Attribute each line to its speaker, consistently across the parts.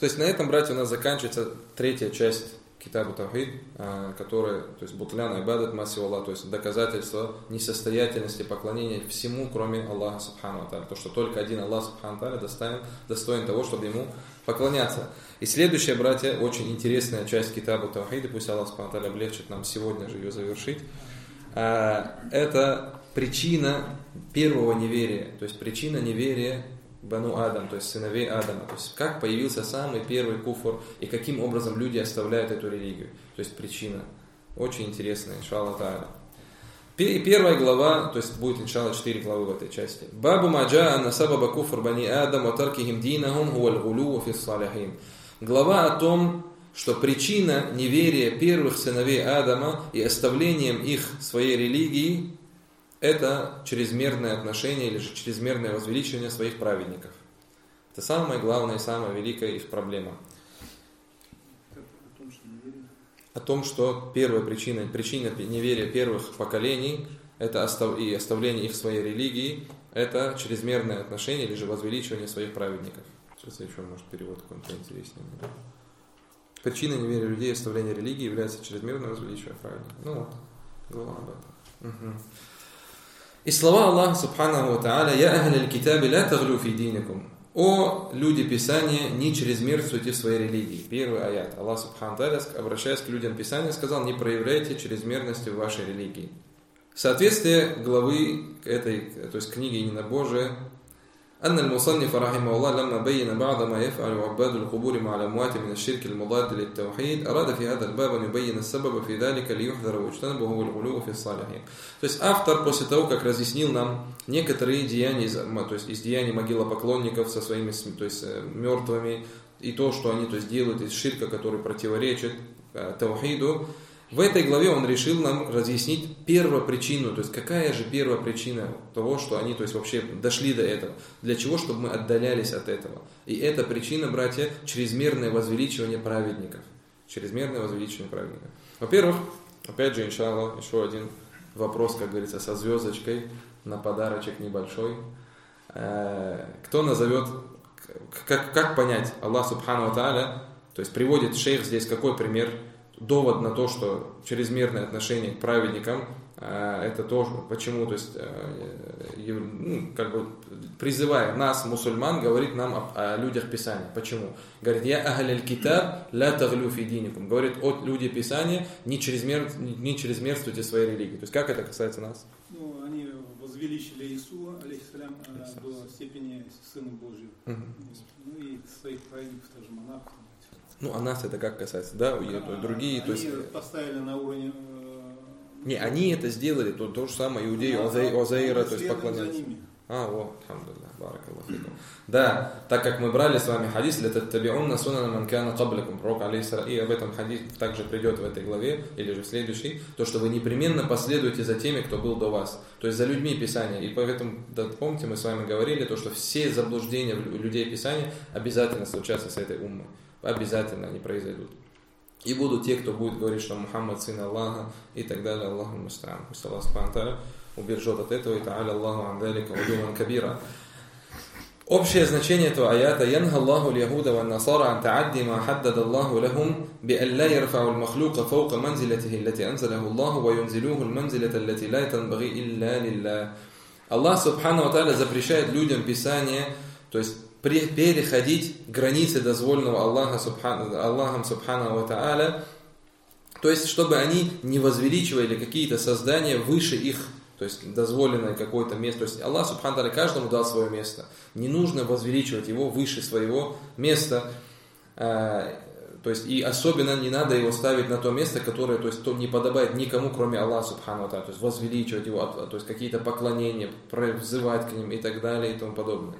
Speaker 1: То есть на этом, братья, у нас заканчивается третья часть Китабу Тавхид, которая, то есть Бутлян Ибадат Маси Аллах, то есть доказательство несостоятельности поклонения всему, кроме Аллаха Субхану Ата'аля. То, что только один Аллах Субхану Ата'аля достоин того, чтобы ему поклоняться. И следующая, братья, очень интересная часть Китабу Тавхида, пусть Аллах Субхану Ата'аля облегчит нам сегодня же ее завершить, это причина первого неверия, то есть причина неверия Бану Адам, то есть сыновей Адама, то есть как появился самый первый куфр и каким образом люди оставляют эту религию, то есть причина. Очень интересная, иншаллах та'аля. Первая глава, то есть будет иншаллах 4 главы в этой части. Бабу маджа анна сабаба куфр бани Адам ва таркихим динахум хуаль гулу фи салихин. Глава о том, что причина неверия первых сыновей Адама и оставлением их своей религии это чрезмерное отношение или же чрезмерное возвеличивание своих праведников. Это самая главная и самая великая их проблема. О том, что первая причина неверия первых поколений это и оставление их своей религии, это чрезмерное отношение или же возвеличивание своих праведников. Сейчас еще, может, перевод какой-нибудь интереснее. Причиной неверия людей и оставления религии является чрезмерное возвеличивание праведников. Ну вот, глава об этом. Угу. И слова Аллаха Субханаху ва Та'аля: «Я ахляль китаби ля таглю фи диникум». О люди Писания, не чрезмерствуйте в своей религии. Первый аят. Аллах Субханаху ва Та'аля, обращаясь к людям Писания, сказал: не проявляйте чрезмерности в вашей религии. Соответствие главы этой, то есть книги Единобожия, أن المصنف رحمه الله لما بين بعض ما يفعل عباد القبور مع الأموات من الشرك المضاد للتوحيد أراد في هذا الباب أن يبين السبب في ذلك ليحذر ويجتنب وهو الغلو في الصالحين. То есть автор после того, как разъяснил нам некоторые деяния, то есть из деяний могилопоклонников со своими, то есть мертвыми, и то, что они, то есть, делают из ширка, который противоречит таухиду, в этой главе он решил нам разъяснить первопричину, то есть какая же первопричина того, что они, то есть, вообще дошли до этого. Для чего? Чтобы мы отдалялись от этого. И эта причина, братья, чрезмерное возвеличивание праведников. Чрезмерное возвеличивание праведников. Во-первых, опять же, иншаллах, еще один вопрос, как говорится, со звездочкой на подарочек небольшой. Кто назовет, как понять Аллах Субхану ва Та'аля, то есть приводит шейх здесь какой пример, довод на то, что чрезмерное отношение к праведникам это то, почему, то есть как бы призывая нас, мусульман, говорит нам о людях Писания. Почему? Говорит: «Я ахляль китаб ля таглю фи диникум». Говорит: от люди Писания не чрезмерствуйте своей религии. То есть как это касается нас?
Speaker 2: Ну, они возвеличили Иисуса, алейхиссалям, до степени Сына Божьего. Ну и своих праведников, тоже монахов.
Speaker 1: Ну, а нас это как касается, да, другие,
Speaker 2: они
Speaker 1: то есть
Speaker 2: поставили на уровне.
Speaker 1: Не, они это сделали, то же самое иудеи, Озаира, то есть поклоняются. Алхамдулилlah, баракаллаху фикум. Да, так как мы брали с вами хадис, лятаттабиунна сунана ман кана каблакум, пророк алейхиссалям, и об этом хадис также придет в этой главе, или же в следующей, то, что вы непременно последуете за теми, кто был до вас, то есть за людьми Писания. И поэтому, да, помните, мы с вами говорили, то, что все заблуждения людей Писания обязательно случатся с этой уммой. Обязательно они произойдут. И будут те, кто будет говорить, что Мухаммад сын Аллаха и так далее. Аллаху муста'ан. Пусть Аллах субхану та'аля убережет от этого. И та'аля Аллаху ан далика удуман кабира. Общее значение этого аята: «Янха Аллаху л-яхуда ва насара ан та'адди ма хаддада Аллаху лахум би ан ла ярфау al-махлука фаука манзилатихи аллати анзалаху Аллаху ва юнзилуху al-манзилата аллати ла танбаги илля лиллах». Аллах субхану та'аля запрещает людям Писания, то есть переходить границы дозволенного Аллахом Субхану ва Та'аля, то есть чтобы они не возвеличивали какие-то создания выше их, то есть дозволенное какое-то место. То есть Аллах Субхану ва Та'аля каждому дал свое место. Не нужно возвеличивать его выше своего места. То есть и особенно не надо его ставить на то место, которое, то есть, не подобает никому, кроме Аллаха Субхану ва Та'аля. То есть возвеличивать его, то есть какие-то поклонения, взывать к ним и так далее и тому подобное.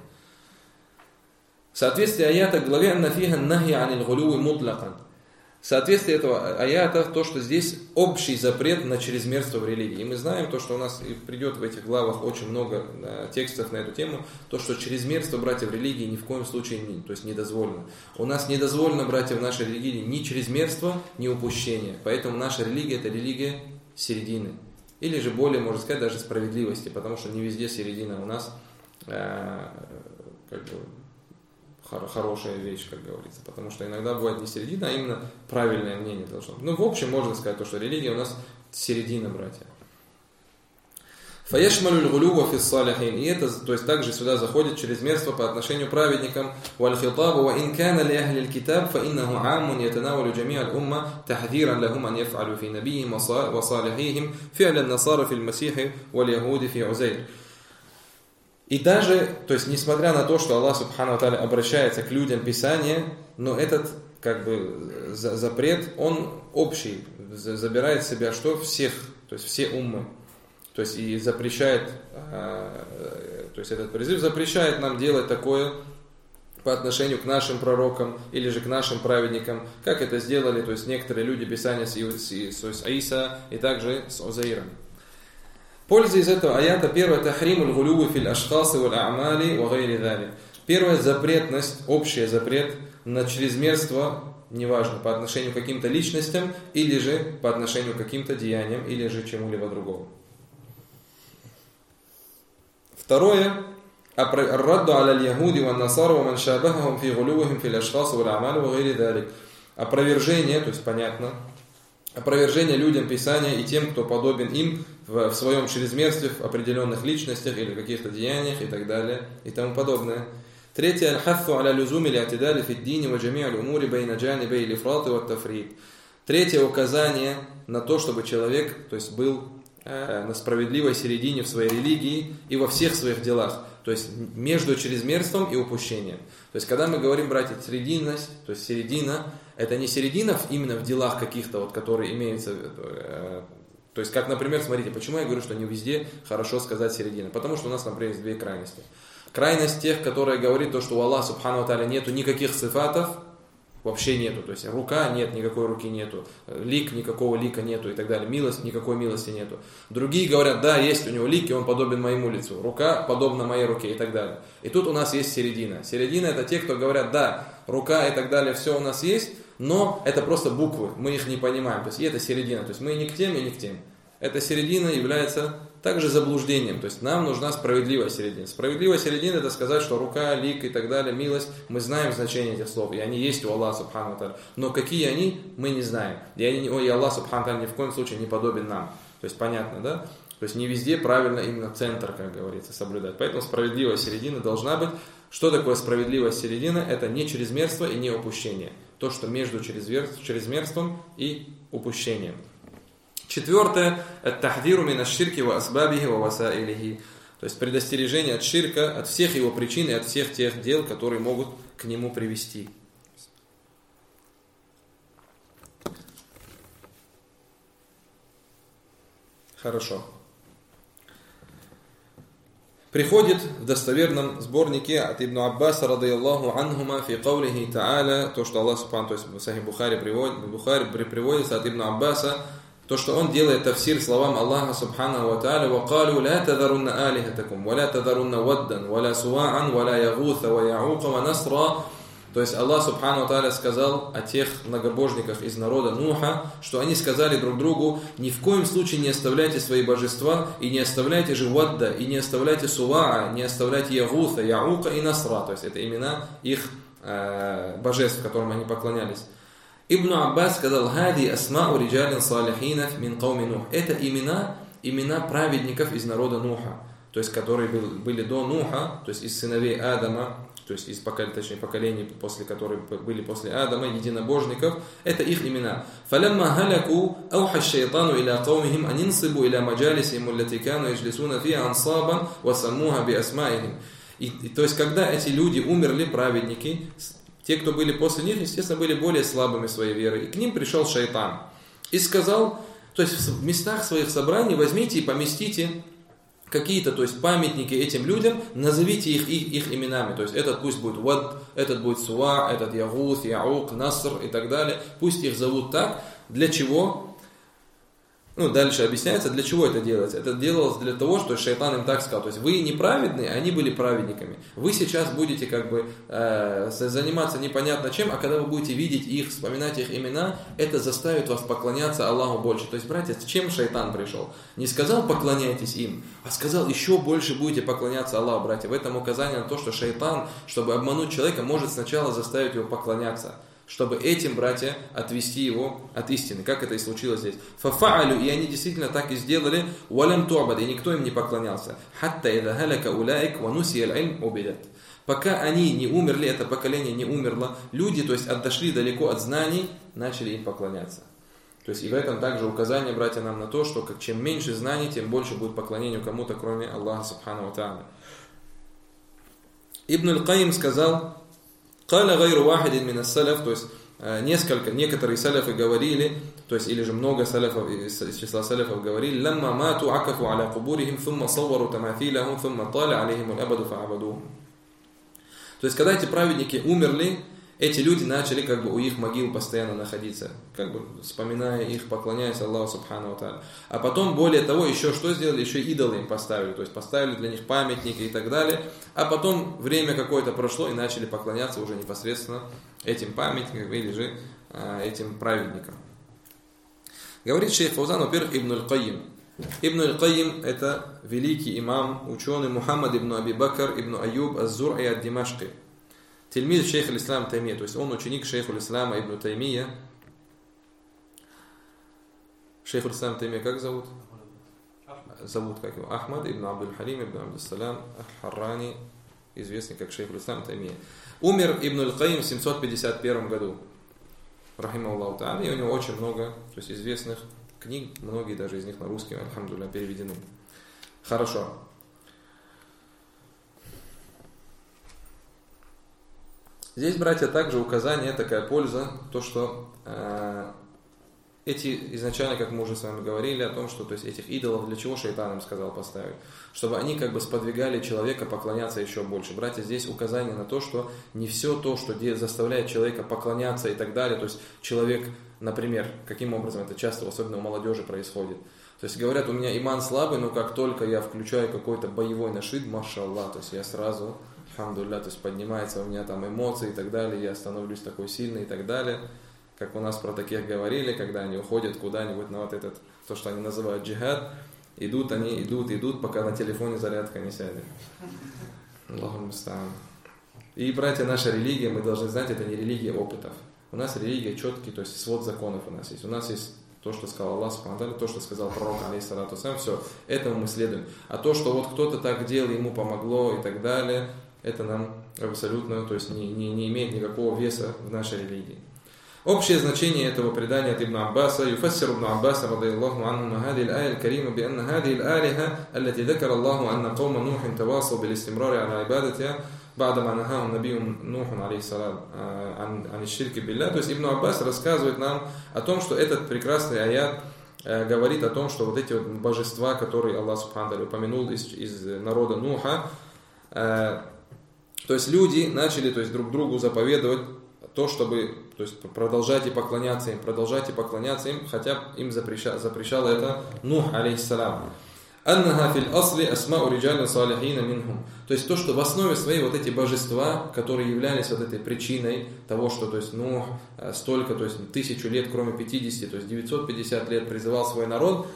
Speaker 1: Соответствие аята к главе «Аннафиха нахи аниль гулюи мутлакан». Соответствие этого аята то, что здесь общий запрет на чрезмерство в религии. И мы знаем то, что у нас придет в этих главах очень много текстов на эту тему, то, что чрезмерство, братья, в религии ни в коем случае то есть не дозволено. У нас не дозволено, братья, в нашей религии ни чрезмерство, ни упущение. Поэтому наша религия – это религия середины. Или же более, можно сказать, даже справедливости, потому что не везде середина у нас как бы хорошая вещь, как говорится. Потому что иногда бывает не середина, а именно правильное мнение должно быть. Ну, в общем, можно сказать, что религия у нас середина, братья. Фаяшмалю лгулюва фиссалихин. И это, то есть также сюда заходит чрезмерство по отношению к праведникам. Вальхитабу ва инкана ли ахли аль-китаб, фа иннаху аммун ятанавалю джами'а аль-умма тахдиран лахум ан яф'алю фи набийхим ва салихихим фи'лян насара фи аль-масихи валь яхуди фи узайр. И даже, то есть несмотря на то, что Аллах Субхану ва Тааля обращается к людям Писания, но этот как бы запрет, он общий, забирает в себя что? Всех, то есть все уммы. То есть и запрещает, то есть этот призыв запрещает нам делать такое по отношению к нашим пророкам или же к нашим праведникам, как это сделали, то есть некоторые люди Писания с Иса и также с Узаиром. Польза из этого аята: первое, тахримуль гулюви фил ашхаси валь а'мали ва гайри залик. Первая запретность, общий запрет на чрезмерство, неважно, по отношению к каким-то личностям или же по отношению к каким-то деяниям или же чему-либо другому. Второе, الرد على اليهود والنصارى ومن شابههم في غلوهم في الأشخاص والأعمال وغير ذلك. Опровержение, то есть понятно, опровержение людям Писания и тем, кто подобен им в своем чрезмерстве, в определенных личностях или в каких-то деяниях и так далее и тому подобное. Третье, الحث على لزوم الاعتدال في الدين وجميع الأمور بين جانبي الإفراط والتفريط. Третье, указание на то, чтобы человек, то есть был на справедливой середине в своей религии и во всех своих делах, то есть между чрезмерством и упущением. То есть когда мы говорим, братья, срединность, то есть середина, это не середина именно в делах каких-то, вот, которые имеются, то есть как, например, смотрите, почему я говорю, что не везде хорошо сказать середина, потому что у нас, например, есть две крайности. Крайность тех, которые говорит то, что у Аллаха Субхану ва Тааля нету никаких сифатов, вообще нету, то есть рука нет, никакой руки нету, лик, никакого лика нету и так далее, милость, никакой милости нету. Другие говорят, да, есть у него лик, и он подобен моему лицу, рука подобна моей руке и так далее. И тут у нас есть середина. Середина — это те, кто говорят, да, рука и так далее, все у нас есть, но это просто буквы, мы их не понимаем, то есть и это середина, то есть мы не к тем и не к тем. Эта середина является также заблуждением, то есть нам нужна справедливая середина. Справедливая середина — это сказать, что рука, лик и так далее, милость, мы знаем значение этих слов, и они есть у Аллаха Субхану ва Тааля, но какие они, мы не знаем. И Аллах Субхану ва Тааля ни в коем случае не подобен нам. То есть понятно, да? То есть не везде правильно именно центр, как говорится, соблюдать. Поэтому справедливая середина должна быть. Что такое справедливая середина? Это не чрезмерство и не упущение. То, что между чрезмерством и упущением. Четвертое, ат-тахдиру мин аш-ширки ва асбабихи ва васаилихи. То есть предостережение от ширка, от всех его причин и от всех тех дел, которые могут к нему привести. Хорошо. Приходит в достоверном сборнике от Ибн Аббаса радийаллаху анхума фи каулихи та'аля, то, что Аллах Субхану, то есть в Сахих Бухари приводится от Ибн Аббаса, то, что он делает тафсир словам Аллаха Субхану ва Тааля: «Вакалу ла тадарунна алихатакум, ва ла тадарунна ваддан, ва ла суа'ан, ва ла ягута, ва я'ука, ва насра». То есть Аллах Субхану ва Тааля сказал о тех многобожниках из народа Нуха, что они сказали друг другу: ни в коем случае не оставляйте свои божества, и не оставляйте же Вадда, и не оставляйте Суа'a, не оставляйте Ягута, Я'ука и Насра. То есть это имена их божеств, которым они поклонялись. Ибн Аббас сказал: «Хади асмау риджалин салихинов мин кауми Нух». Это имена праведников из народа Нуха, то есть которые были до Нуха, то есть из сыновей Адама, то есть из поколений, после которых были после Адама, единобожников, это их имена. «Фалямма халяку ауха шайтану иля каумихим анинсибу иля маджалисихим аллати кану яджлисуна фиха ансабан ва саммуха би асмаихим». И то есть когда эти люди умерли, праведники, те, кто были после них, естественно, были более слабыми своей верой. И к ним пришел шайтан и сказал, то есть в местах своих собраний возьмите и поместите какие-то, то есть памятники этим людям, назовите их именами. То есть этот пусть будет Вад, этот будет Суа, этот Ягут, Яук, Наср и так далее. Пусть их зовут так. Для чего? Дальше объясняется, для чего это делается. Это делалось для того, что шайтан им так сказал. То есть вы неправедные, они были праведниками. Вы сейчас будете заниматься непонятно чем, а когда вы будете видеть их, вспоминать их имена, это заставит вас поклоняться Аллаху больше. То есть, братья, с чем шайтан пришел? Не сказал поклоняйтесь им, а сказал еще больше будете поклоняться Аллаху, братья. В этом указание на то, что шайтан, чтобы обмануть человека, может сначала заставить его поклоняться, чтобы этим, братья, отвести его от истины, как это и случилось здесь. Фафаалю, и они действительно так и сделали, валям туабад, и никто им не поклонялся. Хатта ида халяка улаик ванусия аль-илм убидат. Пока они не умерли, это поколение не умерло, люди, то есть отошли далеко от знаний, начали им поклоняться. То есть и в этом также указание, братья, нам на то, что чем меньше знаний, тем больше будет поклонению кому-то, кроме Аллаха субхану ва тааля. Ибн аль-Кайим сказал: «Каля гайру вахидин мин ас-салаф», то есть некоторые салафы говорили, то есть или же много салафов из числа салафов говорили: «Ламма мату акафу аля кубурихим, thumма саввару тамафилахум, thumма таля алейхим аль-абаду фа'абадухум». То есть когда эти праведники умерли, эти люди начали у их могил постоянно находиться, вспоминая их, поклоняясь Аллаху субхану ва тааля. А потом, более того, еще что сделали? Еще идолы им поставили, то есть поставили для них памятники и так далее. А потом время какое-то прошло и начали поклоняться уже непосредственно этим памятникам или же этим праведникам. Говорит шейх Фаузан, во-первых, Ибн аль-Кайим. Ибн аль-Кайим — это великий имам, ученый Мухаммад ибн Аби Бакр ибн Аюб аз-Зур'и ад-Димашки. Тельмид шейх аль-Ислам Таймия, то есть он ученик шейха аль-Ислама ибн Таймия. Шейх аль-Ислам Таймия как зовут? Зовут как его? Ахмад ибн Абдуль-Халим ибн Абдус-Салам аль-Харрани, известный как шейх аль-Ислам Таймия. Умер Ибн аль-Кайим в 751 году. Рахимахуллаху та'аля. И у него очень много, то есть известных книг, многие даже из них на русский, альхамдулилля, переведены. Хорошо. Здесь, братья, также указание, такая польза, то, что эти изначально, как мы уже с вами говорили, о том, что то есть этих идолов для чего шайтан им сказал поставить? Чтобы они сподвигали человека поклоняться еще больше. Братья, здесь указание на то, что не все то, что заставляет человека поклоняться и так далее, то есть человек, например, каким образом это часто, особенно у молодежи, происходит. То есть говорят, у меня иман слабый, но как только я включаю какой-то боевой нашид, машаллах, то есть я сразу, алхамдулилля, то есть поднимается у меня там эмоции и так далее, я становлюсь такой сильный и так далее. Как у нас про таких говорили, когда они уходят куда-нибудь на то, что они называют джихад, идут, пока на телефоне зарядка не сядет. Аллаху муста'ан. И, братья, наша религия, мы должны знать, это не религия опытов. У нас религия четкий, то есть свод законов у нас есть. У нас есть то, что сказал Аллах, то, что сказал пророк, алейхиссалату вассалям, все, этому мы следуем. А то, что кто-то так делал, ему помогло и так далее, это нам абсолютно, то есть не имеет никакого веса в нашей религии. Общее значение этого предания от Ибн Аббаса: «Юфассир Ибн Аббас радийаллаху анху хадиhi аль-ая аль-карима бианна хадиhi аль-алиха аллати закара Аллаху анна каума Нухин тавасау бил-истимрари аля ибадатиха ба'дама нахахум набию Нухун алейхиссалам ан аш-ширки билля». То есть Ибн Аббас рассказывает нам о том, что этот прекрасный аят говорит о том, что эти божества, которые Аллах субхану ва тааля упомянул из народа Нуха, то есть люди начали друг другу заповедовать то, чтобы продолжать и поклоняться им, хотя им запрещало это Нух, алейхиссалам. «Аннаха фил асли асмау риджалин салихина минхум». То есть то, что в основе своей эти божества, которые являлись этой причиной того, что Нух столько, 1000 лет, кроме 50, то есть 950 лет призывал свой народ,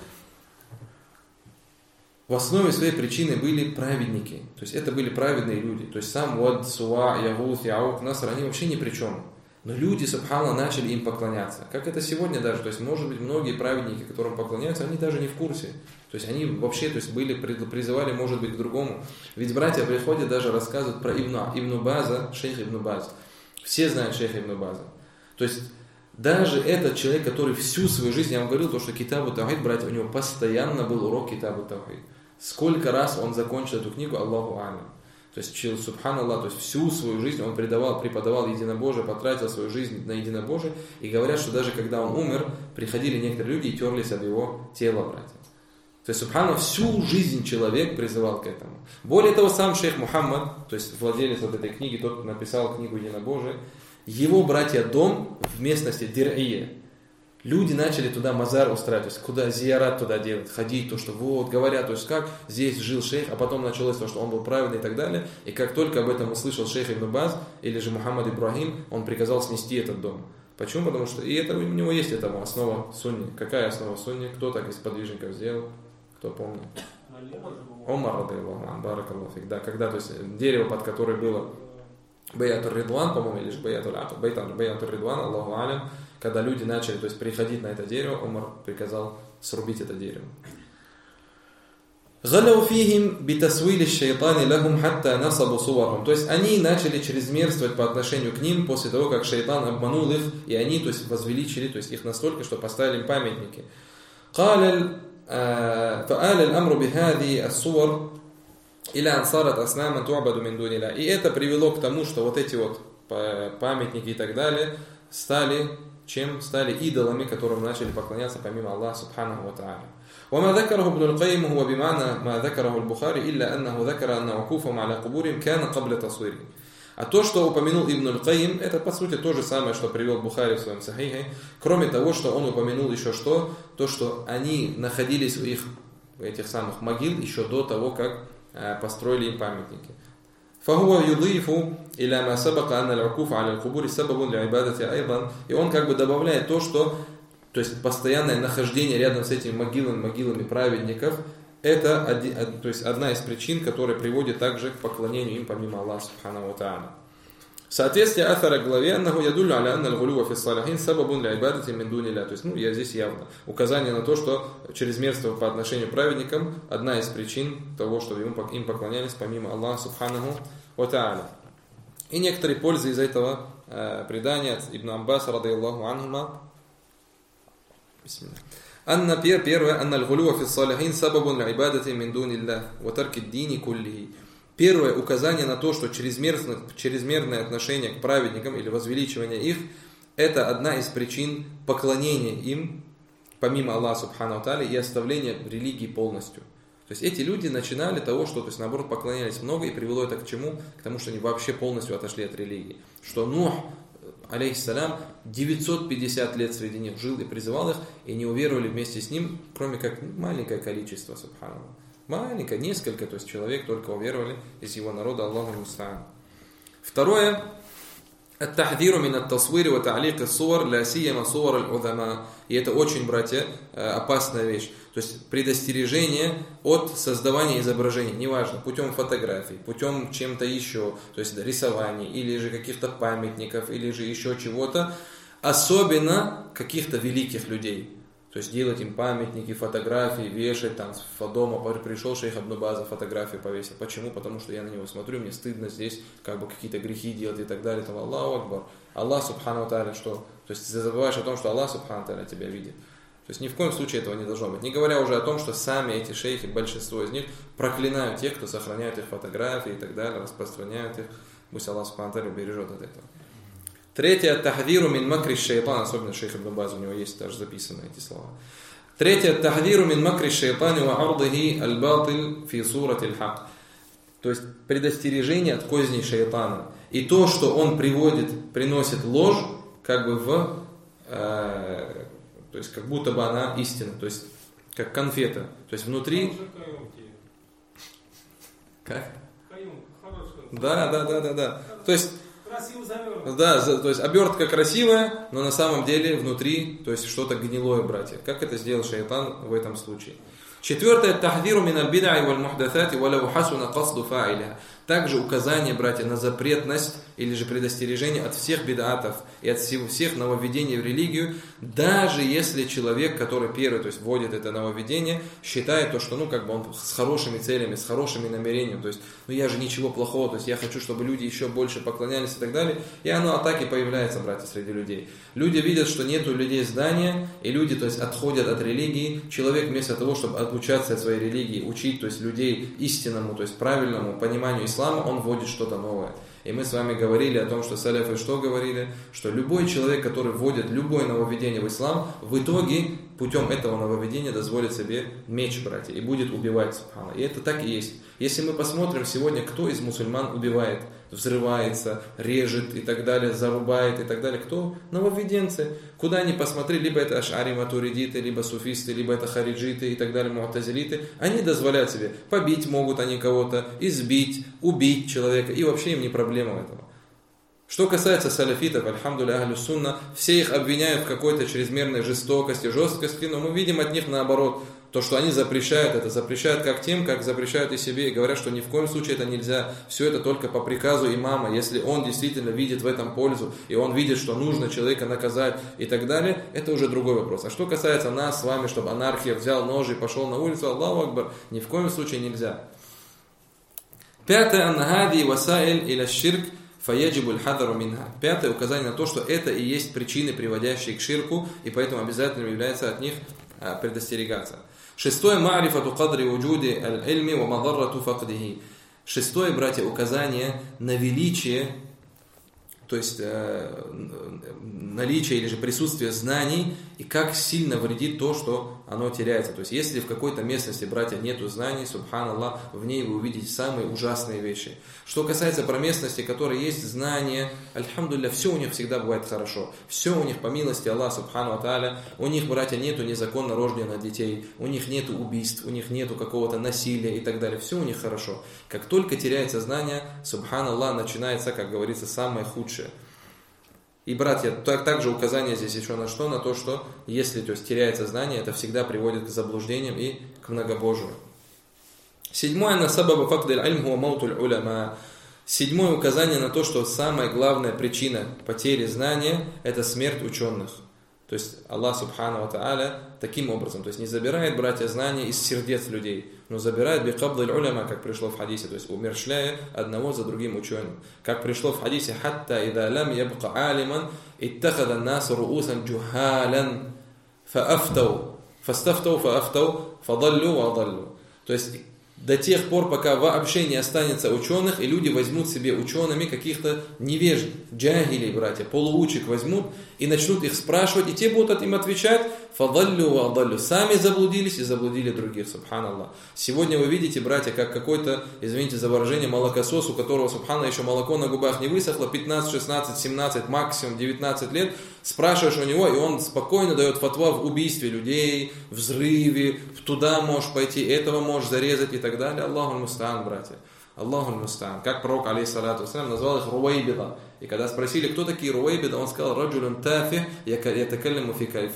Speaker 1: в основе своей причины были праведники. То есть это были праведные люди. То есть сам Вад, Суа, Ягут, Яук, Наср, они вообще ни при чем. Но люди, субханаллах, начали им поклоняться. Как это сегодня даже. То есть, может быть, многие праведники, которым поклоняются, они даже не в курсе. То есть они вообще призывали, может быть, к другому. Ведь братья приходят, даже рассказывают про Ибн База, шейх Ибн Баз. Все знают шейха Ибн База. То есть даже этот человек, который всю свою жизнь, я вам говорил, то, что Китабу Таухид, братья, у него постоянно был урок Китабу Таухид. Сколько раз он закончил эту книгу, Аллаху алям. То есть, субханаллах, то есть всю свою жизнь он преподавал единобожие, потратил свою жизнь на единобожие. И говорят, что даже когда он умер, приходили некоторые люди и терлись об его тело, братья. То есть, субханаллах, всю жизнь человек призывал к этому. Более того, сам шейх Мухаммад, то есть владелец этой книги, тот, кто написал книгу единобожие, его, братья, дом в местности Дир'ия, Люди начали туда мазар устраивать, то есть куда зиярат туда делать, ходить, то что вот, говорят, то есть как здесь жил шейх, а потом началось то, что он был праведный и так далее. И как только об этом услышал шейх Ибн Баз или же Мухаммад Ибрахим, он приказал снести этот дом. Почему? Потому что и это, у него есть этому основа сунни. Какая основа сунни? Кто так из подвижников сделал? Кто помнит? Омар, баракаллаху фик. Да, когда, то есть дерево, под которое было Беятур Ридван, по-моему, или же Беятур Ридван, Аллаху алям, когда люди начали, то есть приходить на это дерево, Умар приказал срубить это дерево. То есть они начали чрезмерствовать по отношению к ним после того, как шайтан обманул их, и они, то есть, возвеличили, то есть, их настолько, что поставили им памятники. И это привело к тому, что вот эти вот памятники и так далее стали идолами, которым начали поклоняться помимо Аллаха субханаху ва та'аля. وما ذكره ابن القيم هو بمعنى ما ذكره البخاري إلا أنه ذكر أن وقوفهم على قبورهم كان قبل تصويرهم. А то, что упомянул Ибн аль-Каим, это по сути то же самое, что привел Бухари в своем Сахихе, кроме того, что он упомянул еще что? То, что они находились у этих самых могил еще до того, как построили им памятники. فهو يضيف إلى ما سبق أن العكوف على القبور سبب لعبادة أيضا. И он как бы добавляет то, что, то есть постоянное нахождение рядом с этими могилами праведников, это то есть одна из причин, которая приводит также к поклонению им помимо Аллаха субханаху ва та'аля. Соответствие аthара главе аннаху ядуллю аля анна аль-гулюва фи ссалихин сабабун ли ибадати мин дуни ля. То есть, я здесь явно указание на то, что чрезмерство по отношению к праведникам одна из причин того, что им поклонялись помимо Аллаха субханаху ва та'аля. И некоторые пользы из этого предания от Ибн Аббаса радийаллаху анхума. Анна первое, анна аль-гулюва фи ссалихин сабабун ли ибадати мин дуни ля ва тарки д-дини куллихи. Первое указание на то, что чрезмерное отношение к праведникам или возвеличивание их, это одна из причин поклонения им, помимо Аллаха субхану тааля, и оставления религии полностью. То есть эти люди начинали того, что, то есть наоборот, поклонялись много, и привело это к чему? К тому, что они вообще полностью отошли от религии. Что Нух, алейхиссалям, 950 лет среди них жил и призывал их, и не уверовали вместе с ним, кроме как маленькое количество, субханаллах. Маленькое, несколько, то есть человек только уверовали из его народа, Аллаху муста'ан. Второе, ат-тахдиру мин ат-тасвири ва та'лиq ас-сувар ла сiyama сувар аль-удама. И это очень, братья, опасная вещь. То есть предостережение от создавания изображений, неважно, путем фотографий, путем чем-то еще, то есть рисований, или же каких-то памятников, или же еще чего-то, особенно каких-то великих людей. То есть делать им памятники, фотографии, вешать там с дома. Пришел шейх Ибн Баз, фотографию повесил. Почему? Потому что я на него смотрю, мне стыдно здесь как бы какие-то грехи делать и так далее. Там, Аллаху Акбар. Аллах субхану тааля что? То есть ты забываешь о том, что Аллах субхану тааля тебя видит. То есть ни в коем случае этого не должно быть. Не говоря уже о том, что сами эти шейхи, большинство из них, проклинают тех, кто сохраняет их фотографии и так далее, распространяют их. Пусть Аллах субхану тааля убережет от этого. Третье, тахдиру мин макри шайтан, особенно шейх Ибн Баз, у него есть даже записаны эти слова. Третье, тахдиру мин макри шайтани ва ардихи аль-батиль фи сурати аль-хак. То есть предостережение от козней шайтана. И то, что он приносит ложь, как бы то есть как будто бы она истина, то есть как конфета. То есть внутри... Как? Да. То есть... Да, то есть обертка красивая, но на самом деле внутри, то есть что-то гнилое, братья. Как это сделал шайтан в этом случае? Четвертое, тахдиру мин аль-бида'i валь мухдасати валау хасуна касду фа'iля. Также указание, братья, на запретность или же предостережение от всех бид'атов и от всех нововведений в религию, даже если человек, который первый, то есть вводит это нововведение, считает то, что как бы он с хорошими целями, с хорошими намерениями, то есть я же ничего плохого, то есть я хочу, чтобы люди еще больше поклонялись и так далее, и оно так и появляется, братья, среди людей. Люди видят, что нету людей здания, и люди, то есть отходят от религии, человек вместо того, чтобы обучаться от своей религии, учить, то есть людей истинному, то есть правильному пониманию ислама, он вводит что-то новое. И мы с вами говорили о том, что саляфы что говорили? Что любой человек, который вводит любое нововведение в ислам, в итоге путем этого нововведения дозволит себе меч, братья, и будет убивать, субхана. И это так и есть. Если мы посмотрим сегодня, кто из мусульман убивает, взрывается, режет и так далее, зарубает и так далее, кто? Нововведенцы. Куда ни посмотри, либо это аш'ари матуридиты, либо суфисты, либо это хариджиты и так далее, му'тазилиты, они дозволяют себе, побить могут они кого-то, избить, убить человека, и вообще им не проблема этого. Что касается салафитов, альхамдулилля, ахлю сунна, все их обвиняют в какой-то чрезмерной жестокости, жесткости, но мы видим от них наоборот, то, что они запрещают это, запрещают как тем, как запрещают и себе, и говорят, что ни в коем случае это нельзя, все это только по приказу имама, если он действительно видит в этом пользу, и он видит, что нужно человека наказать и так далее, это уже другой вопрос. А что касается нас с вами, чтобы анархия взял нож и пошел на улицу, Аллаху Акбар, ни в коем случае нельзя. Пятое, аннагади васаиль иля ширк, фаяджибуль хадару минха. Пятое указание на то, что это и есть причины, приводящие к ширку, и поэтому обязательно является от них предостерегаться. Шестое, ма'рифату кадри уджуди аль-ильми ва мадаррату факдихи. Шестое, братья, указание на величие, то есть наличие или же присутствие знаний, и как сильно вредит то, что оно теряется. То есть, если в какой-то местности, братья, нету знаний, субханаллах, в ней вы увидите самые ужасные вещи. Что касается про местности, которые есть знания, альхамдулилля, все у них всегда бывает хорошо. Все у них, по милости Аллаха, субхану ва тааля, у них, братья, нету незаконно рожденных детей, у них нету убийств, у них нету какого-то насилия и так далее. Все у них хорошо. Как только теряется знание, субханаллах, начинается, как говорится, самое худшее. И, братья, также указание здесь еще на что? На то, что если, то есть, теряется знание, это всегда приводит к заблуждениям и к многобожию. Седьмое, на сабаба факдаль альм хуа маутуль уляма. Седьмое указание на то, что самая главная причина потери знания – это смерть ученых. То есть Аллах субхану ва тааля таким образом, то есть не забирает, братья, знания из сердец людей, но забирает бикабдаль уляма, как пришло в хадисе, то есть умерщвляя одного за другим ученым. Как пришло в хадисе, хатта ида лам ябка алиман, иттахада нас руусан джухалян, фаафтау, фадаллю ва адаллю. То есть до тех пор, пока вообще не останется ученых, и люди возьмут себе учеными каких-то невежд, джахилей, братья, полуучек возьмут, и начнут их спрашивать, и те будут им отвечать, фадаллю ва адаллю, сами заблудились и заблудили других, субханаллах. Сегодня вы видите, братья, как какой-то, извините за выражение, молокосос, у которого, субхана, еще молоко на губах не высохло, 15, 16, 17, максимум 19 лет, спрашиваешь у него, и он спокойно дает фатва в убийстве людей, взрыве, туда можешь пойти, этого можешь зарезать и так далее. Аллаху мустаан, братья. Аллаху мустаан. Как пророк, алейхиссалату вассалям, назвал их руайбида. И когда спросили, кто такие руайбида, он сказал, раджулюн тафи ятакалляму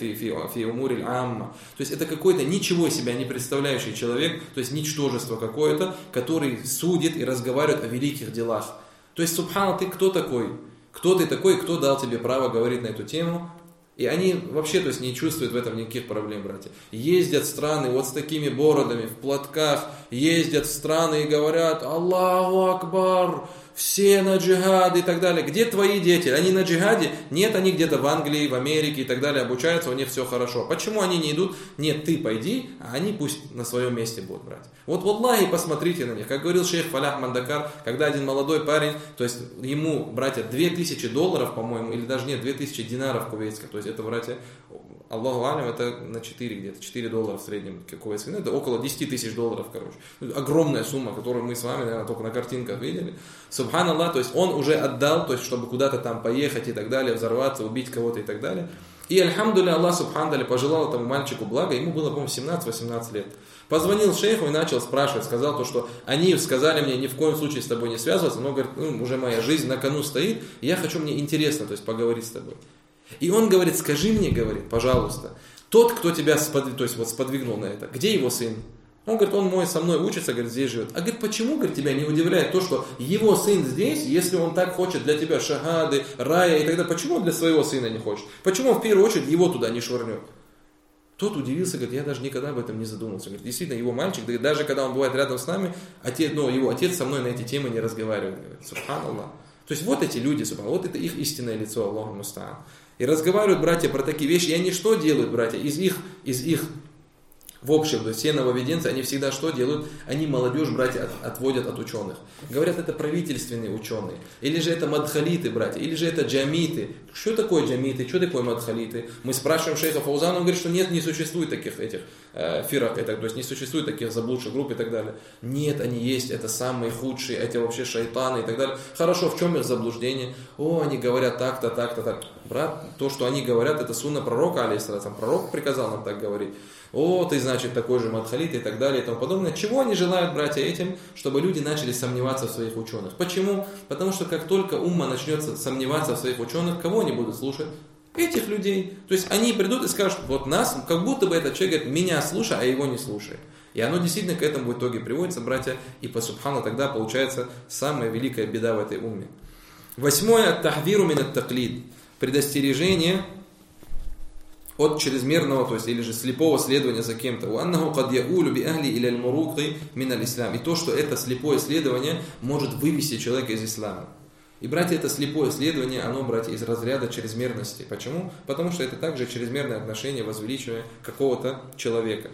Speaker 1: фи умуриль амма. То есть это какой-то ничего себя не представляющий человек, то есть ничтожество какое-то, который судит и разговаривает о великих делах. То есть, субхана, ты кто такой? Кто ты такой, кто дал тебе право говорить на эту тему? И они вообще, то есть, не чувствуют в этом никаких проблем, братья. Ездят в страны вот с такими бородами, в платках, ездят в страны и говорят: Аллаху Акбар, все на джихад и так далее. Где твои дети? Они на джихаде? Нет, они где-то в Англии, в Америке и так далее обучаются, у них все хорошо. Почему они не идут? Нет, ты пойди, а они пусть на своем месте будут, братья. Вот валлахи, посмотрите на них. Как говорил шейх Фалях Мандакар, когда один молодой парень, то есть ему, братья, $2000, по-моему, или даже нет, 2000 динаров кувейтских, то есть это, братья, Аллаху алям, это на 4 где-то, $4 в среднем, кувейтских, это около $10 000, короче. Огромная сумма, которую мы с вами, наверное, только на картинках видели. Субханаллах, то есть он уже отдал, то есть чтобы куда-то там поехать и так далее, взорваться, убить кого-то и так далее. И альхамдулилля, Аллах субханаллах пожелал этому мальчику блага, ему было, по-моему, 17-18 лет. Позвонил шейху и начал спрашивать, сказал то, что они сказали мне ни в коем случае с тобой не связываться, но, говорит, уже моя жизнь на кону стоит, и я хочу, мне интересно, то есть поговорить с тобой. И он говорит: скажи мне, говорит, пожалуйста, тот, кто тебя сподвигнул на это, где его сын? Он говорит: он мой, со мной учится, говорит, здесь живет. А говорит, почему, говорит, тебя не удивляет то, что его сын здесь, если он так хочет для тебя шахады, рая и так далее, почему он для своего сына не хочет? Почему он в первую очередь его туда не швырнет? Тот удивился, говорит, я даже никогда об этом не задумался. Говорит, действительно, его мальчик, даже когда он бывает рядом с нами, его отец со мной на эти темы не разговаривает. Говорит, субханаллах. То есть вот эти люди, вот это их истинное лицо, Аллаху мустаан. И разговаривают, братья, про такие вещи, и они что делают, братья, из их В общем, то есть все нововведенцы, они всегда что делают? Они молодежь, братья, отводят от ученых. Говорят, это правительственные ученые. Или же это мадхалиты, братья. Или же это джамиты. Что такое джамиты? Что такое мадхалиты? Мы спрашиваем шейха Фаузана, он говорит, что нет, не существует таких этих фирак, то есть не существует таких заблудших групп и так далее. Нет, они есть, это самые худшие, эти вообще шайтаны и так далее. Хорошо, в чем их заблуждение? Они говорят так-то, так-то, так. Брат, то, что они говорят, это сунна пророка, алейхиссалям. Пророк приказал нам так говорить. Ты, значит, такой же мадхалит и так далее и тому подобное. Чего они желают, братья, этим? Чтобы люди начали сомневаться в своих ученых. Почему? Потому что как только умма начнет сомневаться в своих ученых, кого они будут слушать? Этих людей. То есть они придут и скажут, вот нас, как будто бы этот человек говорит, меня слушай, а его не слушай. И оно действительно к этому в итоге приводится, братья, и по субхану тогда получается самая великая беда в этой умме. 8. Ат-тахвиру мин ат-таклид. Предостережение от чрезмерного, то есть или же слепого следования за кем-то. И то, что это слепое следование может вывести человека из ислама. И, братья, это слепое следование, оно, братья, из разряда чрезмерности. Почему? Потому что это также чрезмерное отношение, возвеличивание какого-то человека.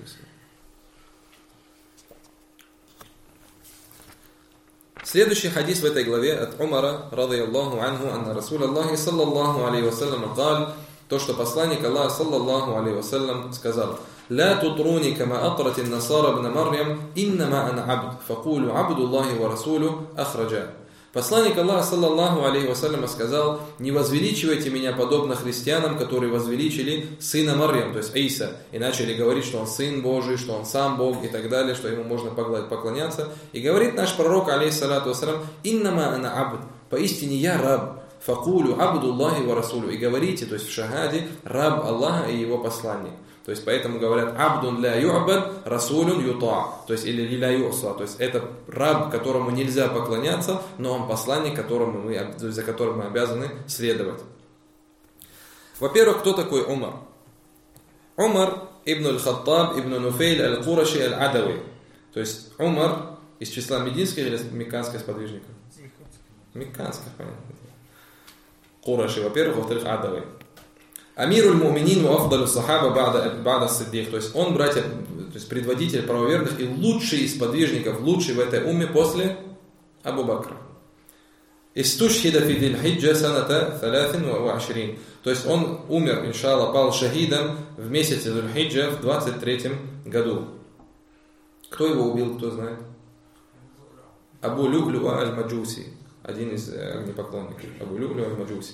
Speaker 1: Следующий хадис в этой главе от Умара, радийаллаху анху, анна Расул Аллахи, саллаллаху алейхи вассалям, сказал, то, что посланник Аллаха, саллаллаху алейхи вассалям, сказал: «Ла тутруни кама атрати насара бна Марьям, иннама ана абд, факулю абдуллахи ва расулю ахраджа». Посланник Аллаха, саллаллаху алейхи вассалям, сказал: «Не возвеличивайте меня подобно христианам, которые возвеличили сына Марьям, то есть Иса, и начали говорить, что он сын Божий, что он сам Бог и так далее, что ему можно поклоняться». И говорит наш пророк, алейхиссалату вассалям: «Иннама ана абд, поистине я раб». Факулю абдуллахи ва расулю. И говорите, то есть в шахаде, раб Аллаха и его посланник. То есть поэтому говорят абдун ля ю'бад, расулюн юта. То есть или ля ю'са. То есть это раб, которому нельзя поклоняться, но он посланник, за которым мы обязаны следовать. Во-первых, кто такой Умар? Умар ибн аль-Хаттаб ибн Нуфейль аль-Кураши аль-Адауи. То есть Умар из числа мединских или мекканских сподвижников? Мекканских, понятно. Кураши, во-первых, во-вторых, Адавы. Амируль муминин ва афдалю сахаба бада сиддих. То есть он, братья, то есть предводитель правоверных и лучший из подвижников, лучший в этой умме после Абу Бакра. Истушхида фи диль-хиджа саната 23. То есть он умер, иншаллах, пал шахидом в месяце Диль-хиджа в 23 году. Кто его убил, кто знает? Абу Лю'люа аль-Маджуси. Один из огнепоклонников, Абу Лю'люа аль-Маджуси.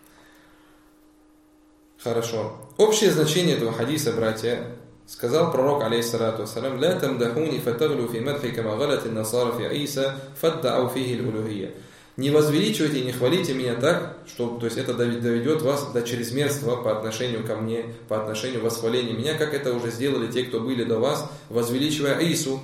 Speaker 1: Хорошо. Общее значение этого хадиса, братья, сказал пророк, алейхиссалату вассалям: «Ла тамдахуни фатаглу фи мадхи кама галат ан-насара фи Иса фаддау фихи аль-улухия». Не возвеличивайте и не хвалите меня так, что, то есть это доведет вас до чрезмерства по отношению ко мне, по отношению восхваления меня, как это уже сделали те, кто были до вас, возвеличивая Ису.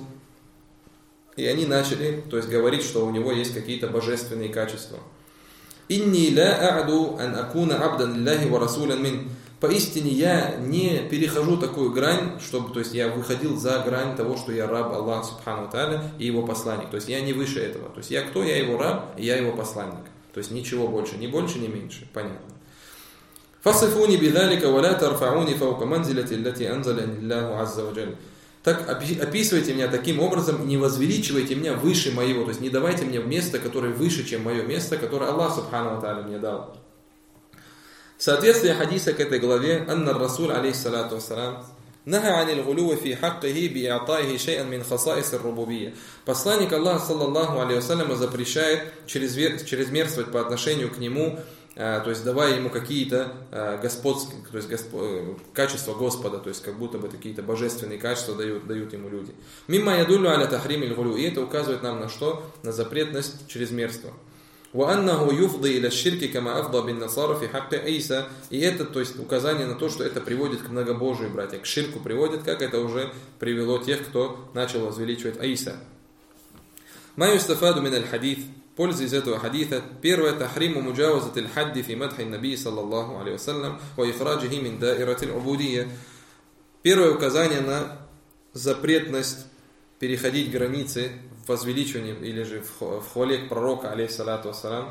Speaker 1: И они начали, то есть говорить, что у него есть какие-то божественные качества. «Инни ла а'ду ан акуна абдан лиллахи ва расулян мин». Поистине я не перехожу такую грань, чтобы, то есть я выходил за грань того, что я раб Аллаха субхану ва тааля и его посланник. То есть я не выше этого. То есть я кто? Я его раб, и я его посланник. То есть ничего больше, ни меньше. Понятно. «Фасифуни бидалика ва ла тарфауни фаука манзилати аллати анзалани Аллаху азза ва джаль». Так описывайте меня таким образом, не возвеличивайте меня выше моего, то есть не давайте мне место, которое выше, чем мое место, которое Аллах субхану ва тааля мне дал. Соответствие хадиса к этой главе: «Анна Расул, алейхиссалату вассалам, наха анил гулуви фи хаккихи би и'атайхи шей'ан мин хасаис ар-рубубийя». Посланник Аллаха, саллаллаху алейхи вассалям, запрещает чрезмерствовать по отношению к нему, то есть давая ему какие-то господские, то есть качества Господа, то есть как будто бы какие-то божественные качества дают ему люди. Мимма ядуллю аля тахрим аль-гулу. И это указывает нам на что? На запретность чрезмерства. Ва аннаху юфди иля ширки кама афда бин насара фи хакки Иса. И это, то есть указание на то, что это приводит к многобожию, братья, к ширку приводит, как это уже привело тех, кто начал возвеличивать Иса. Ма юстафаду мин аль-хадис. Польза из этого хадиса. Первое: тахриму муджавазати аль-хадди фи мадхи наби саллаллаху алейхи вассалям ва ихраджихи мин даирати аль-убудийя. Первое указание на запретность переходить границы в возвеличивании или же в хвале к пророка, алейхиссалату вассалям,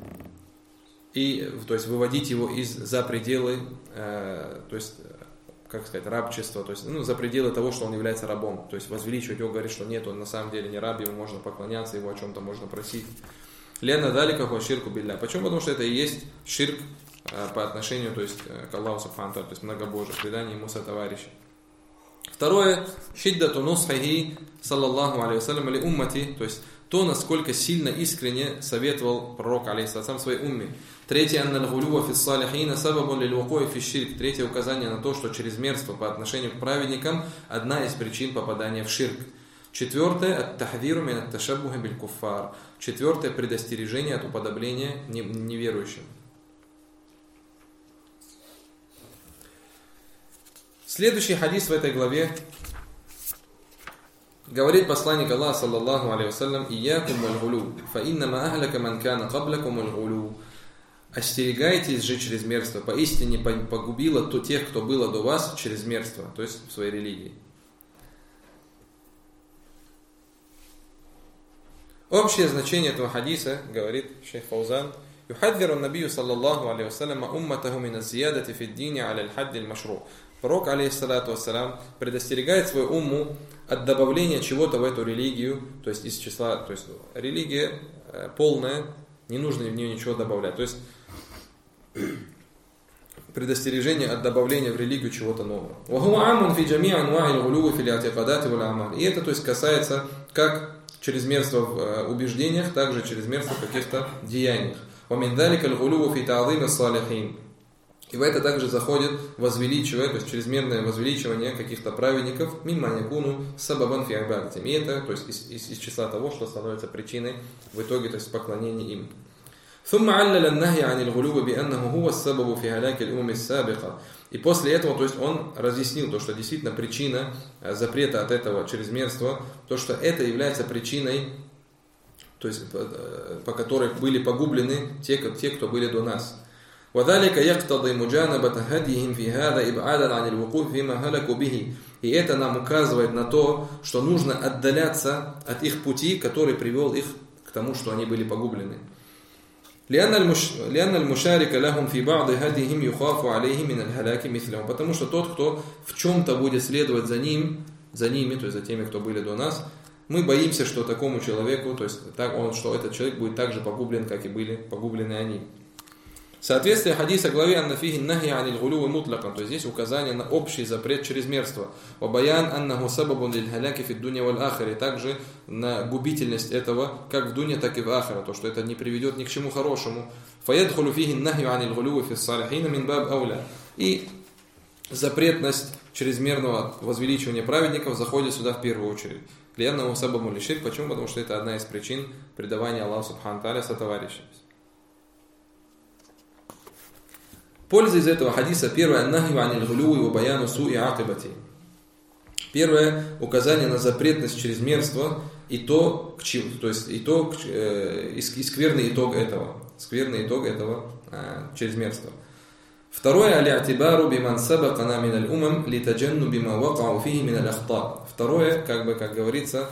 Speaker 1: и, то есть, выводить его за пределы, то есть, как сказать, рабчество, то есть, за пределы того, что он является рабом. То есть возвеличивать его, говорит, что нет, он на самом деле не раб, ему можно поклоняться, его о чем-то можно просить. Лена дали какой ширку билля. Почему? Потому что это и есть ширк по отношению, то есть, к Аллаху субхану ва тааля, то есть многобожие, предание ему сотоварища. Второе, шиддату нусхихи саллаллаху алейхи вассалям или уммати, то есть то, насколько сильно искренне советовал пророк алейхиссалям своей умме. Третье, анналь гулюва фис салихина сабабун лиль вукуи фиш ширк. Третье указание на то, что чрезмерство по отношению к праведникам одна из причин попадания в ширк. Четвертое, ат-тахдиру мин ат-ташаббухи биль куффар. Четвертое, предостережение от уподобления неверующим. Следующий хадис в этой главе говорит посланник Аллаха саллаллаху алейхи вассалям: «Иякум валь-гулу, фа иннама ахлака ман кана каблакум валь-гулу». Остерегайтесь же чрезмерства, поистине погубило тех, кто было до вас, чрезмерство, то есть в своей религии. Общее значение этого хадиса, говорит шейх Фаузан: «Юхаддиру набию саллаллаху алейхи вассалям умматаху мин аз-зиядати фи ад-дини аля аль-хадди аль-машру». Пророк, алейхиссалату вассалям, предостерегает свою умму от добавления чего-то в эту религию, то есть из числа, то есть религия полная, не нужно в нее ничего добавлять. То есть предостережение от добавления в религию чего-то нового. И это, то есть, касается как чрезмерства в убеждениях, так же чрезмерства в каких-то деяниях. И в это также заходит возвеличивание, то есть чрезмерное возвеличивание каких-то праведников, мимма якуну сабабан фи ибадатим. И это, то есть из числа того, что становится причиной в итоге, то есть поклонения им. И после этого, то есть он разъяснил то, что действительно причина запрета от этого чрезмерства, то, что это является причиной, то есть по которой были погублены те, кто были до нас. И это нам указывает на то, что нужно отдаляться от их пути, который привел их к тому, что они были погублены. Потому что тот, кто в чем-то будет следовать за ними, то есть за теми, кто были до нас, мы боимся, что такому человеку, то есть что этот человек будет так же погублен, как и были погублены они. Соответствие хадиса главе аннафихи нахи аниль гулювы мутлакан, то есть здесь указание на общий запрет чрезмерства. Вабаян аннаху сабабун лиль халяки фид дуня валь ахири, также на губительность этого как в дуне, так и в ахире, то что это не приведет ни к чему хорошему. Фаядхулу фихи нахи аниль гулювы фис салихина мин баб ауля. И запретность чрезмерного возвеличивания праведников заходит сюда в первую очередь. Лианнаху сабабун лиль ширк. Почему? Потому что это одна из причин предавания Аллаху субхану ва тааля сотоварищам. Польза из этого хадиса: первое, аннахи аниль гулюи ва баяну суи акибати. Первое, указание на запретность чрезмерства и то, и скверный итог этого. Скверный итог этого чрезмерства. Второе, аля-атибару биман сабакана миналь умам литаджанну бима вакау фихи миналь ахта. Второе, как говорится,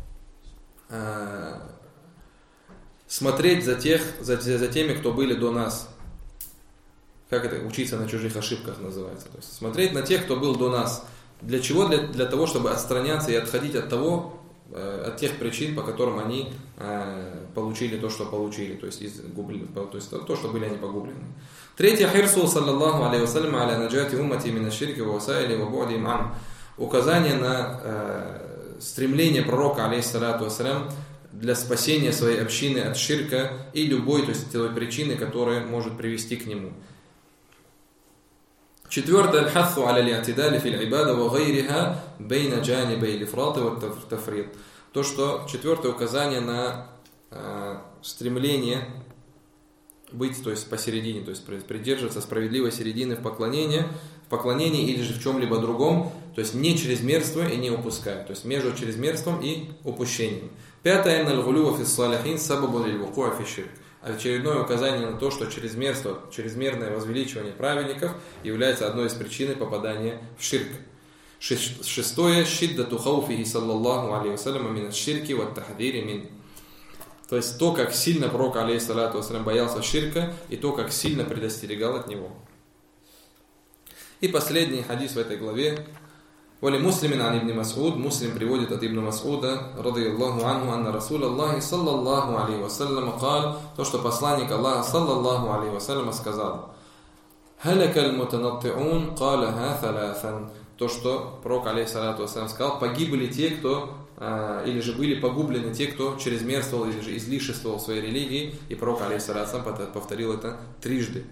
Speaker 1: смотреть за теми, кто были до нас. Как это учиться на чужих ошибках называется. То есть смотреть на тех, кто был до нас. Для чего? Для того, чтобы отстраняться и отходить от тех причин, по которым они получили то, что получили. То есть то, что были они погублены. Третье. Хирсу саллаллаху алейхи вассалям аля наджати уммати мин аш-ширки ва васайли ва бу'ди ман. Указание на стремление пророка алейхиссалату вассалям для спасения своей общины от ширка и любой, то есть той причины, которая может привести к нему. Четвертое, аль-хассу аля ли'атидали фил ибада ва гайриха бейна джанибей лифраты ва тафрит. То, что четвертое указание на стремление быть, то есть посередине, то есть придерживаться справедливой середины в поклонении или же в чем-либо другом, то есть не чрезмерство и не упускать, то есть между чрезмерством и упущением. Пятое, аль-гулюва фис салихин сабабу лиль вукуа фи ширк. Очередное указание на то, что чрезмерное возвеличивание праведников является одной из причин попадания в ширк. Шестое, шиддату хауфихи саллаллаху алейхи вассалям мин аш-ширки ва ат-тахдири мин. То есть то, как сильно пророк алейхиссалату вассалям боялся ширка, и то, как сильно предостерегал от него. И последний хадис в этой главе. Вали муслимин ан ибн Мас'уд, муслим приводит от ибн Мас'уда, радиаллаху анху, анна Расул Аллахи, саллаллаху алейхи вассалям, кал, то, что посланник Аллаха, саллаллаху алейхи вассалям, сказал, халякаль мутанатти'ун, каляха талятан, то, что пророк, алейхиссалату вассалям, сказал, погибли те, кто, или же были погублены те, кто чрезмерствовал, или же излишествовал в своей религии, и пророк, алейхиссалату вассалям, повторил это трижды.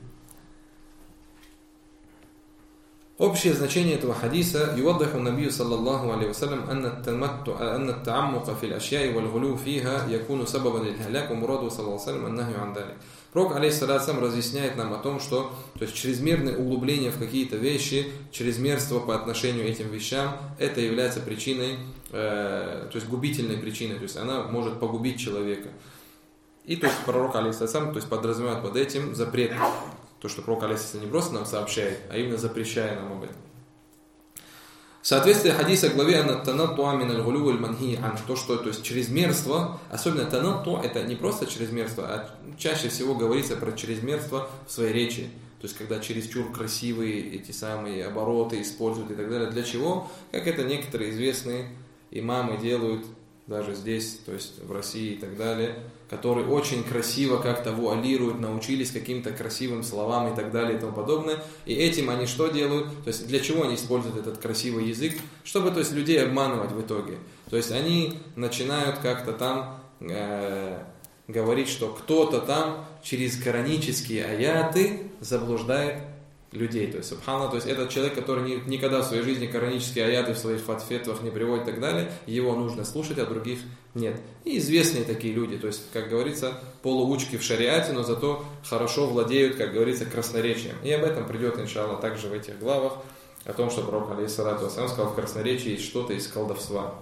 Speaker 1: Общее значение этого хадиса يوضح النبي صلى الله عليه وسلم أن التعمق في الأشياء والغلو فيها يكون سببا للهلاك ومراده صلى الله عليه وسلم النهي عن ذلك. Пророк алейхиссалям разъясняет нам о том, что то есть чрезмерное углубление в какие-то вещи, чрезмерство по отношению к этим вещам, это является причиной, то есть губительной причиной, то есть она может погубить человека. И то есть пророк алейхиссалям, то есть подразумевает под этим запрет. То, что пророк алейхиссалям не просто нам сообщает, а именно запрещая нам об этом. Соответствие хадиса главе «Танаттуа мин аль-гулю валь-манхи ан», то, что то есть чрезмерство, особенно танатту, это не просто чрезмерство, а чаще всего говорится про чрезмерство в своей речи. То есть, когда чересчур красивые эти самые обороты используют и так далее. Для чего? Как это некоторые известные имамы делают, даже здесь, то есть в России и так далее, которые очень красиво как-то вуалируют, научились каким-то красивым словам и так далее и тому подобное. И этим они что делают? То есть для чего они используют этот красивый язык? Чтобы, то есть, людей обманывать в итоге. То есть они начинают как-то там говорить, что кто-то там через коранические аяты заблуждает людей. То есть, субхана, то есть этот человек, который никогда в своей жизни коранические аяты в своих фетвах не приводит и так далее, его нужно слушать, а других нет. И известные такие люди, то есть, как говорится, полуучки в шариате, но зато хорошо владеют, как говорится, красноречием. И об этом придет, иншаллах, также в этих главах, о том, что пророк, алейхиссалату вассалям, сказал, в красноречии есть что-то из колдовства.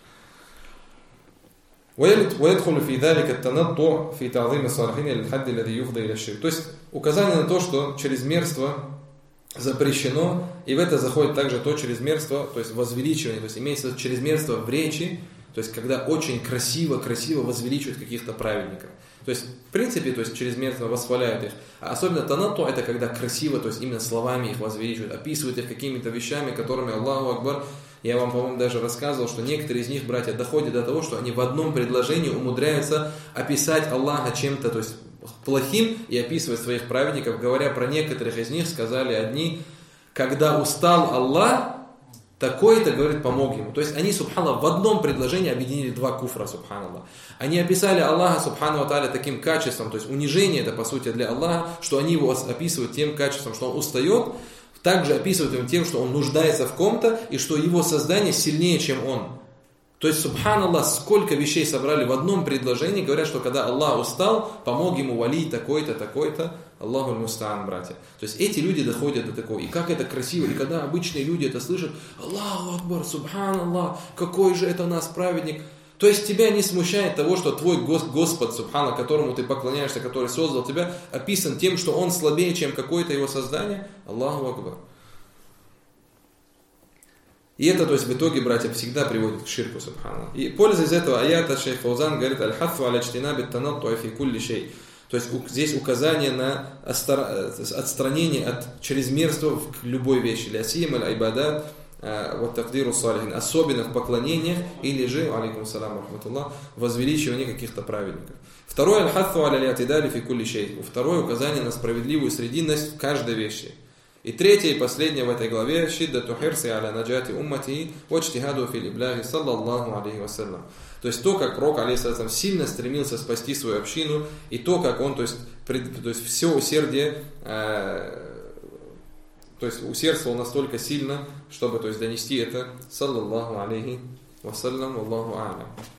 Speaker 1: ويدخل في ذلك التنطع في تعظيم الصالحين للحد الذي يفضي إلى الشرك. То есть указание на то, что чрезмерство запрещено, и в это заходит также то чрезмерство, то есть возвеличивание, то есть имеется чрезмерство в речи, то есть когда очень красиво возвеличивают каких-то праведников. То есть, в принципе, то есть чрезмерно восхваляют их. А особенно танатту, это когда красиво, то есть именно словами их возвеличивают, описывают их какими-то вещами, которыми Аллаху Акбар. Я вам, по-моему, даже рассказывал, что некоторые из них, братья, доходят до того, что они в одном предложении умудряются описать Аллаха чем-то, то есть плохим, и описывать своих праведников. Говоря про некоторых из них, сказали одни, когда устал Аллах, такой-то, говорит, помог ему. То есть они, субханаллах, в одном предложении объединили два куфра, субханаллах. Они описали Аллаха, субхану ва тааля, таким качеством, то есть унижение это, по сути, для Аллаха, что они его описывают тем качеством, что он устает, также описывают им тем, что он нуждается в ком-то, и что его создание сильнее, чем он. То есть, субханаллах, сколько вещей собрали в одном предложении, говорят, что когда Аллах устал, помог ему вали такой-то, такой-то, Аллаху аль-мустаан, братья. То есть эти люди доходят до такого. И как это красиво, и когда обычные люди это слышат, Аллаху Акбар, субханаллах, какой же это у нас праведник. То есть тебя не смущает того, что твой Господь, субхана, которому ты поклоняешься, который создал тебя, описан тем, что он слабее, чем какое-то его создание. Аллаху Акбар. И это, то есть, в итоге, братья, всегда приводит к ширку, субхана. И пользуясь этого аята, шейх Фаузан говорит, аль-хаффу аля ичтинаби танаттуа фи кулли шей. То есть здесь указание на отстранение от чрезмерства в любой вещи. Ля сиям аль-айбадат, вот тагдиру салихин, особенно в поклонениях, или же, алейкум салам рахматуллах, возвеличивание каких-то праведников. Второе, аль-хаффу аля ли'атидали фи кулли шей. Второе, указание на справедливую срединность в каждой вещи. И третье и последнее в этой главе шиддату хирси аля наджати уммати ва ijтихаду фил иблаги саллаллаху алейхи вассалям. То есть то, как пророк алейхиссалям сильно стремился спасти свою общину, и то, как он, то есть все усердие, то есть усердствовал настолько сильно, чтобы, то есть, донести это саллаллаху алейхи вассалям, аллаху а'лям.